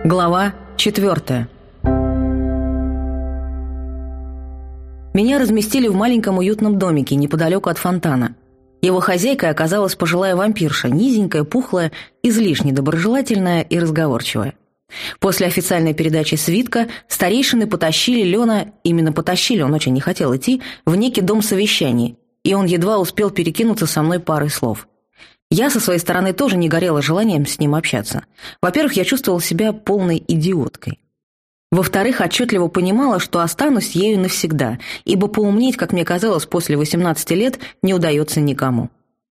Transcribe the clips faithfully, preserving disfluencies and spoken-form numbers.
Глава четвертая. Меня разместили в маленьком уютном домике неподалеку от фонтана. Его хозяйкой оказалась пожилая вампирша, низенькая, пухлая, излишне доброжелательная и разговорчивая. После официальной передачи свитка старейшины потащили Лена, именно потащили, он очень не хотел идти, в некий дом совещаний, и он едва успел перекинуться со мной парой слов. Я со своей стороны тоже не горела желанием с ним общаться. Во-первых, я чувствовала себя полной идиоткой. Во-вторых, отчетливо понимала, что останусь ею навсегда, ибо поумнеть, как мне казалось, после восемнадцати лет не удается никому.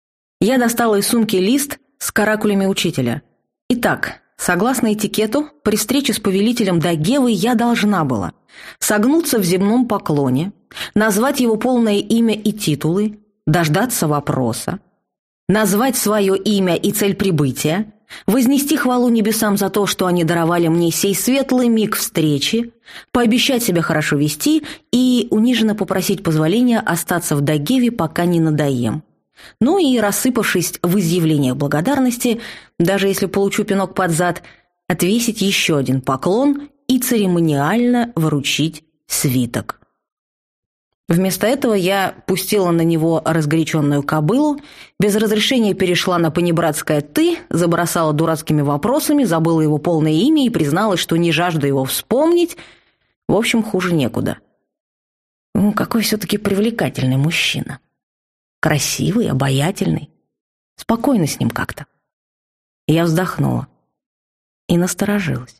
Я достала из сумки лист с каракулями учителя. Итак, согласно этикету, при встрече с повелителем Дагевы я должна была согнуться в земном поклоне, назвать его полное имя и титулы, дождаться вопроса, назвать свое имя и цель прибытия, вознести хвалу небесам за то, что они даровали мне сей светлый миг встречи, пообещать себя хорошо вести и униженно попросить позволения остаться в Дагеве, пока не надоем. Ну и, рассыпавшись в изъявлениях благодарности, даже если получу пинок под зад, отвесить еще один поклон и церемониально вручить свиток. Вместо этого я пустила на него разгоряченную кобылу, без разрешения перешла на понебратское «ты», забросала дурацкими вопросами, забыла его полное имя и призналась, что не жажду его вспомнить. В общем, хуже некуда. Ну, какой все-таки привлекательный мужчина. Красивый, обаятельный. Спокойно с ним как-то. Я вздохнула и насторожилась.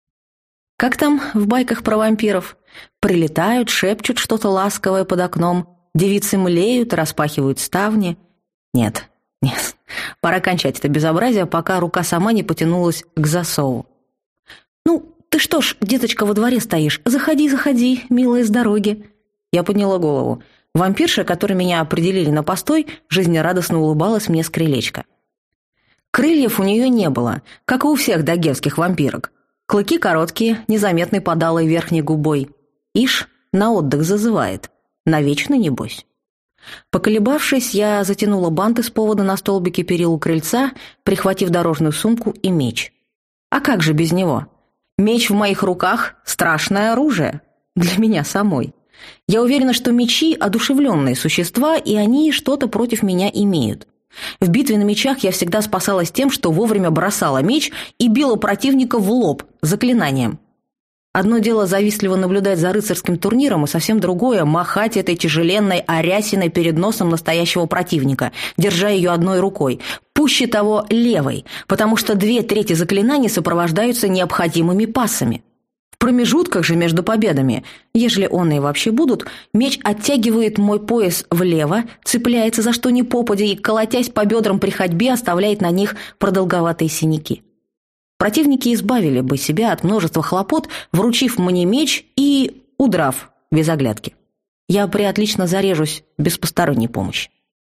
Как там в байках про вампиров? Прилетают, шепчут что-то ласковое под окном, девицы млеют, распахивают ставни. Нет, нет, пора кончать это безобразие, пока рука сама не потянулась к засову. «Ну, ты что ж, деточка, во дворе стоишь? Заходи, заходи, милая, с дороги». Я подняла голову. Вампирша, которой меня определили на постой, жизнерадостно улыбалась мне с крылечка. Крыльев у нее не было, как и у всех дагевских вампирок. Клыки короткие, незаметной подалой верхней губой. Ишь, на отдых зазывает. Навечно, небось. Поколебавшись, я затянула бант из повода на столбике перил у крыльца, прихватив дорожную сумку и меч. А как же без него? Меч в моих руках – страшное оружие. Для меня самой. Я уверена, что мечи – одушевленные существа, и они что-то против меня имеют. В битве на мечах я всегда спасалась тем, что вовремя бросала меч и била противника в лоб заклинанием. Одно дело завистливо наблюдать за рыцарским турниром, и совсем другое – махать этой тяжеленной арясиной перед носом настоящего противника, держа ее одной рукой, пуще того левой, потому что две трети заклинаний сопровождаются необходимыми пассами. В промежутках же между победами, ежели оные вообще будут, меч оттягивает мой пояс влево, цепляется за что ни попадя и, колотясь по бедрам при ходьбе, оставляет на них продолговатые синяки. Противники избавили бы себя от множества хлопот, вручив мне меч и удрав без оглядки. Я преотлично зарежусь без посторонней помощи.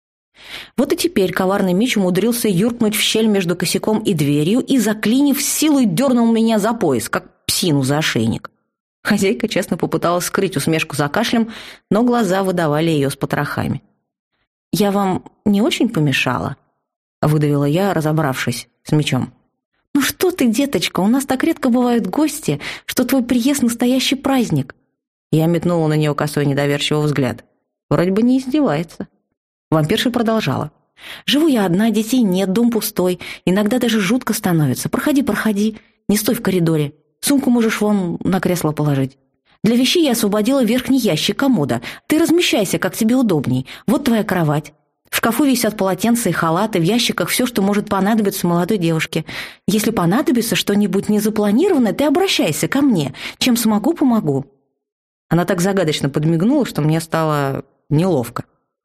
Вот и теперь коварный меч умудрился юркнуть в щель между косяком и дверью и, заклинив, с силой дернул меня за пояс, как псину за ошейник. Хозяйка честно попыталась скрыть усмешку за кашлем, но глаза выдавали ее с потрохами. «Я вам не очень помешала?» — выдавила я, разобравшись с мечом. «Ну что ты, деточка, у нас так редко бывают гости, что твой приезд — настоящий праздник». Я метнула на нее косой недоверчивый взгляд. Вроде бы не издевается. Вампирша продолжала. «Живу я одна, детей нет, дом пустой. Иногда даже жутко становится. Проходи, проходи, не стой в коридоре. Сумку можешь вон на кресло положить. Для вещей я освободила верхний ящик комода. Ты размещайся, как тебе удобней. Вот твоя кровать. В шкафу висят полотенца и халаты, в ящиках все, что может понадобиться молодой девушке. Если понадобится что-нибудь незапланированное, ты обращайся ко мне. Чем смогу, помогу». Она так загадочно подмигнула, что мне стало неловко.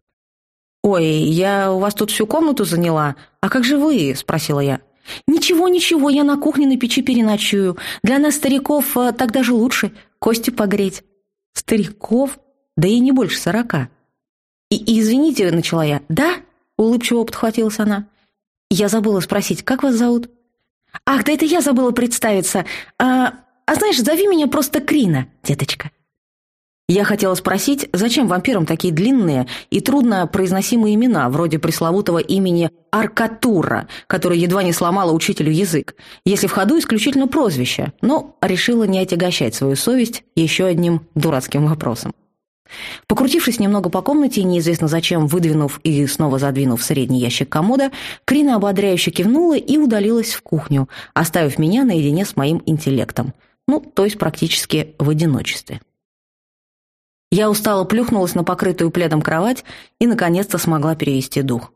«Ой, я у вас тут всю комнату заняла. А как же вы?» – спросила я. «Ничего, ничего, я на кухне на печи переночую. Для нас, стариков, так даже лучше. Кости погреть». «Стариков? Да и не больше сорока». И, и извините, начала я. «Да?» – улыбчиво подхватилась она. «Я забыла спросить, как вас зовут?» «Ах, да это я забыла представиться. А, а знаешь, зови меня просто Крина, деточка». Я хотела спросить, зачем вампирам такие длинные и трудно произносимые имена, вроде пресловутого имени Аркатура, которое едва не сломало учителю язык, если в ходу исключительно прозвище, но решила не отягощать свою совесть еще одним дурацким вопросом. Покрутившись немного по комнате, неизвестно зачем выдвинув и снова задвинув средний ящик комода, Крина ободряюще кивнула и удалилась в кухню, оставив меня наедине с моим интеллектом, ну, то есть практически в одиночестве. Я устало плюхнулась на покрытую пледом кровать и, наконец-то, смогла перевести дух.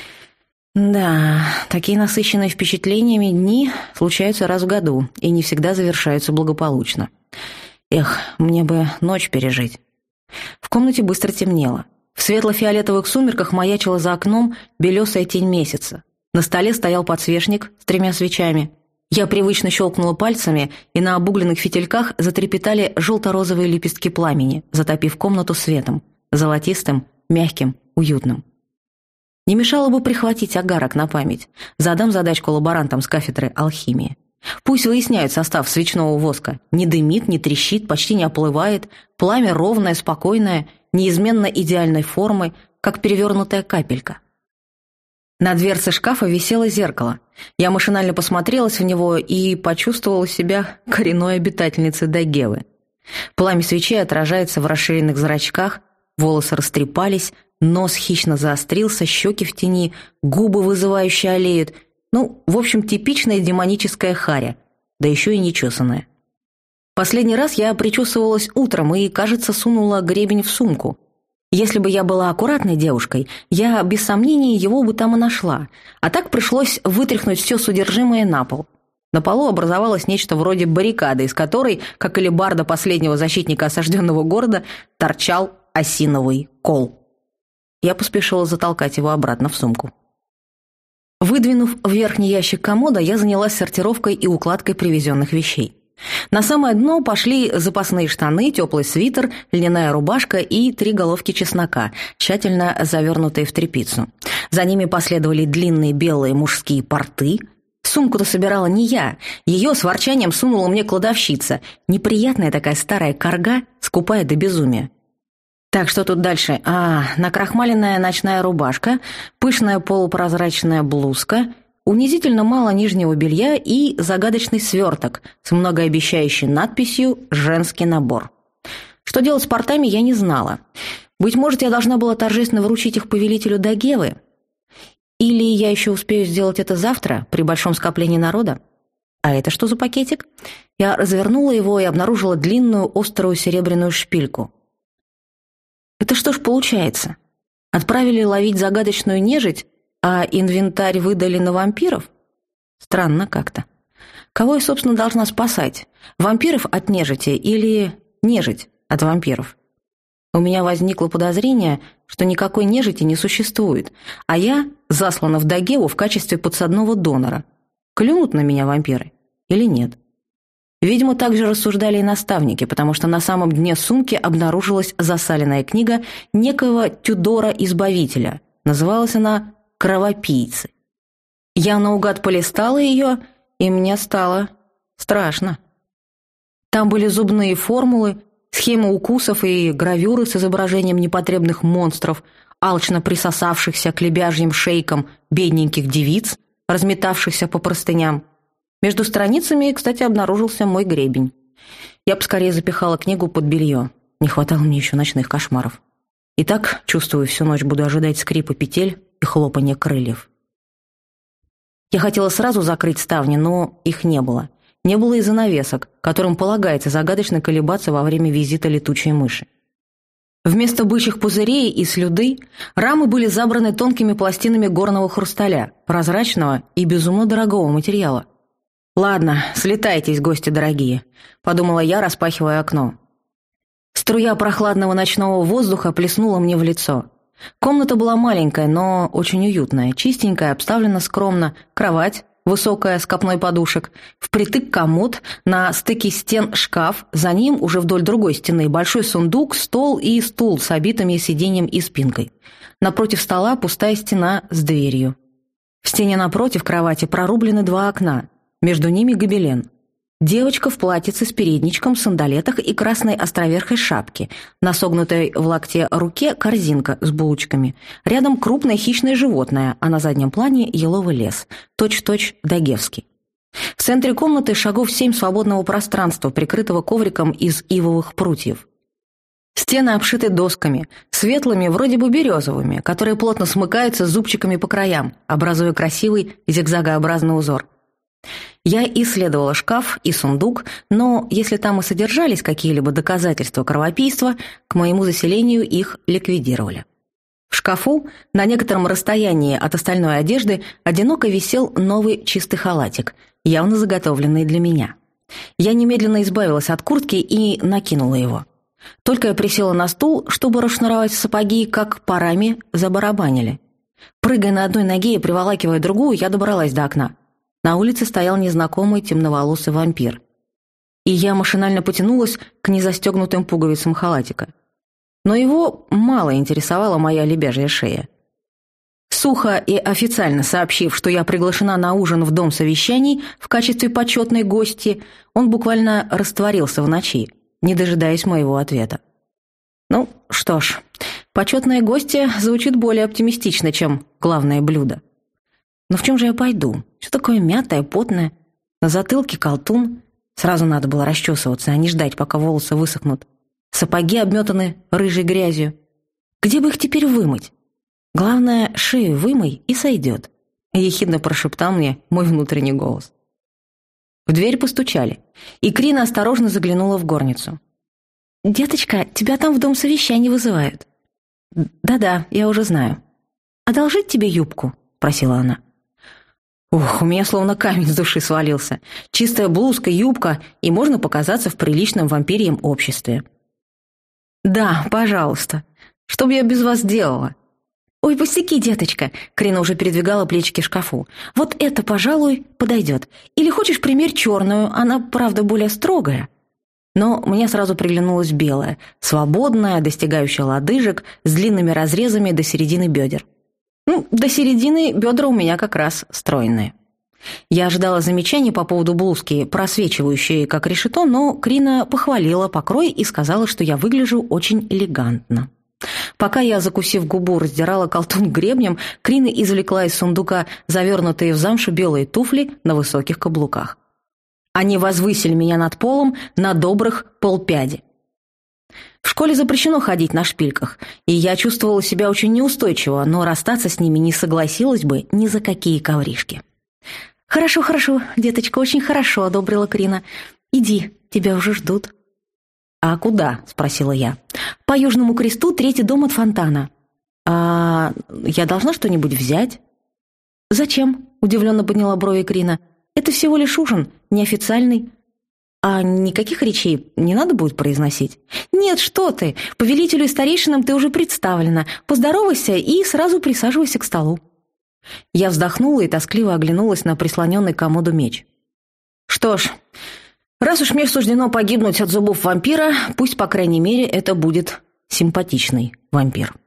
Да, такие насыщенные впечатлениями дни случаются раз в году и не всегда завершаются благополучно. Эх, мне бы ночь пережить. В комнате быстро темнело. В светло-фиолетовых сумерках маячила за окном белесая тень месяца. На столе стоял подсвечник с тремя свечами. Я привычно щелкнула пальцами, и на обугленных фитильках затрепетали желто-розовые лепестки пламени, затопив комнату светом, золотистым, мягким, уютным. Не мешало бы прихватить агарок на память. Задам задачку лаборантам с кафедры алхимии. Пусть выясняют состав свечного воска. Не дымит, не трещит, почти не оплывает. Пламя ровное, спокойное, неизменно идеальной формы, как перевернутая капелька. На дверце шкафа висело зеркало. Я машинально посмотрелась в него и почувствовала себя коренной обитательницей Дагевы. Пламя свечей отражается в расширенных зрачках, волосы растрепались, нос хищно заострился, щеки в тени, губы вызывающе олеют. Ну, в общем, типичная демоническая харя, да еще и нечесанная. Последний раз я причесывалась утром и, кажется, сунула гребень в сумку. Если бы я была аккуратной девушкой, я, без сомнения, его бы там и нашла. А так пришлось вытряхнуть все содержимое на пол. На полу образовалось нечто вроде баррикады, из которой, как алебарда последнего защитника осажденного города, торчал осиновый кол. Я поспешила затолкать его обратно в сумку. Выдвинув верхний ящик комода, я занялась сортировкой и укладкой привезенных вещей. На самое дно пошли запасные штаны, теплый свитер, льняная рубашка и три головки чеснока, тщательно завернутые в тряпицу. За ними последовали длинные белые мужские порты. Сумку-то собирала не я, ее с ворчанием сунула мне кладовщица, неприятная такая старая карга, скупая до безумия. Так, что тут дальше? А, накрахмаленная ночная рубашка, пышная полупрозрачная блузка, унизительно мало нижнего белья и загадочный сверток с многообещающей надписью «Женский набор». Что делать с портами, я не знала. Быть может, я должна была торжественно вручить их повелителю Дагевы? Или я еще успею сделать это завтра, при большом скоплении народа? А это что за пакетик? Я развернула его и обнаружила длинную острую серебряную шпильку. Это что ж получается? Отправили ловить загадочную нежить, а инвентарь выдали на вампиров? Странно как-то. Кого я, собственно, должна спасать? Вампиров от нежити или нежить от вампиров? У меня возникло подозрение, что никакой нежити не существует, а я заслана в Дагеву в качестве подсадного донора. Клюнут на меня вампиры или нет? Видимо, так же рассуждали и наставники, потому что на самом дне сумки обнаружилась засаленная книга некоего Тюдора-избавителя. Называлась она «Кровопийцы». Я наугад полистала ее, и мне стало страшно. Там были зубные формулы, схемы укусов и гравюры с изображением непотребных монстров, алчно присосавшихся к лебяжьим шейкам бедненьких девиц, разметавшихся по простыням. Между страницами, кстати, обнаружился мой гребень. Я поскорее запихала книгу под белье. Не хватало мне еще ночных кошмаров. И так, чувствую, всю ночь буду ожидать скрипа петель и хлопанья крыльев. Я хотела сразу закрыть ставни, но их не было. Не было и занавесок, которым полагается загадочно колебаться во время визита летучей мыши. Вместо бычьих пузырей и слюды рамы были забраны тонкими пластинами горного хрусталя, прозрачного и безумно дорогого материала. «Ладно, слетайтесь, гости дорогие», — подумала я, распахивая окно. Струя прохладного ночного воздуха плеснула мне в лицо. Комната была маленькая, но очень уютная, чистенькая, обставлена скромно, кровать, высокая, с копной подушек, впритык комод, на стыке стен шкаф, за ним, уже вдоль другой стены, большой сундук, стол и стул с обитыми сиденьем и спинкой. Напротив стола пустая стена с дверью. В стене напротив кровати прорублены два окна. Между ними гобелен. Девочка в платьице с передничком, сандалетах и красной островерхой шапке. На согнутой в локте руке корзинка с булочками. Рядом крупное хищное животное, а на заднем плане еловый лес. Точь-в-точь Дагевский. В центре комнаты шагов семь свободного пространства, прикрытого ковриком из ивовых прутьев. Стены обшиты досками, светлыми, вроде бы березовыми, которые плотно смыкаются зубчиками по краям, образуя красивый зигзагообразный узор. Я исследовала шкаф и сундук, но если там и содержались какие-либо доказательства кровопийства, к моему заселению их ликвидировали. В шкафу, на некотором расстоянии от остальной одежды, одиноко висел новый чистый халатик, явно заготовленный для меня. Я немедленно избавилась от куртки и накинула его. Только я присела на стул, чтобы расшнуровать сапоги, как парами забарабанили. Прыгая на одной ноге и приволакивая другую, я добралась до окна. На улице стоял незнакомый темноволосый вампир. И я машинально потянулась к незастегнутым пуговицам халатика. Но его мало интересовала моя лебяжья шея. Сухо и официально сообщив, что я приглашена на ужин в дом совещаний в качестве почетной гостьи, он буквально растворился в ночи, не дожидаясь моего ответа. Ну, что ж, почетная гостья звучит более оптимистично, чем главное блюдо. Но в чем же я пойду? Все такое мятое, потное. На затылке колтун. Сразу надо было расчесываться, а не ждать, пока волосы высохнут. Сапоги обметаны рыжей грязью. Где бы их теперь вымыть? Главное, шею вымой и сойдет. Ехидно прошептал мне мой внутренний голос. В дверь постучали, и Крина осторожно заглянула в горницу. «Деточка, тебя там в дом совещаний вызывают». «Да-да, я уже знаю». «Одолжить тебе юбку?» – просила она. Ух, у меня словно камень с души свалился. Чистая блузка, юбка, и можно показаться в приличном вампирьем обществе. «Да, пожалуйста. Что бы я без вас делала?» «Ой, пустяки, деточка!» Крина уже передвигала плечики к шкафу. «Вот это, пожалуй, подойдет. Или хочешь примерь черную, она, правда, более строгая». Но мне сразу приглянулась белая, свободная, достигающая лодыжек, с длинными разрезами до середины бедер. Ну, до середины бедра у меня как раз стройные. Я ожидала замечаний по поводу блузки, просвечивающей как решето, но Крина похвалила покрой и сказала, что я выгляжу очень элегантно. Пока я, закусив губу, раздирала колтун гребнем, Крина извлекла из сундука завернутые в замшу белые туфли на высоких каблуках. Они возвысили меня над полом на добрых полпяди. В школе запрещено ходить на шпильках, и я чувствовала себя очень неустойчиво, но расстаться с ними не согласилась бы ни за какие ковришки. «Хорошо, хорошо, деточка, очень хорошо», — одобрила Крина. «Иди, тебя уже ждут». «А куда?» — спросила я. «По Южному кресту, третий дом от фонтана». «А я должна что-нибудь взять?» «Зачем?» — удивленно подняла брови Крина. «Это всего лишь ужин, неофициальный». «А никаких речей не надо будет произносить?» «Нет, что ты! Повелителю и старейшинам ты уже представлена. Поздоровайся и сразу присаживайся к столу». Я вздохнула и тоскливо оглянулась на прислоненный к комоду меч. «Что ж, раз уж мне суждено погибнуть от зубов вампира, пусть, по крайней мере, это будет симпатичный вампир».